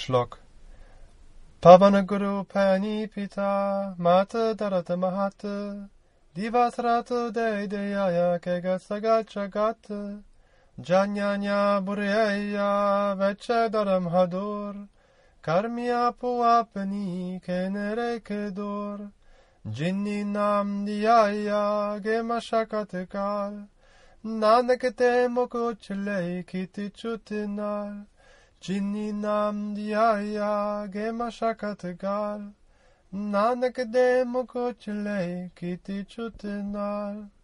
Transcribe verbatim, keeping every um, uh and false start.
Shlok. Pavana Guru Pani Pita Mata Darata Mahata Divasrata Deideyaya Kega Sagacha Gata Janyanya Bureya Vecha Daram Hadur Karmia Puapani Kenere Kedor Jinni Nam Diyaya Gemashakatekal Nanakate Mokochele Kiti Chutinal Jinni Nam Diyaya Gemashakatekal Nanakade Mokochele Kiti Chutinal